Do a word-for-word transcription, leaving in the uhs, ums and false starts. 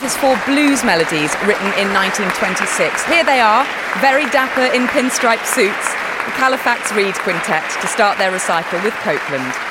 is for blues melodies written in nineteen twenty-six. Here they are, very dapper in pinstripe suits, the Halifax Reed Quintet, to start their recital with Copeland.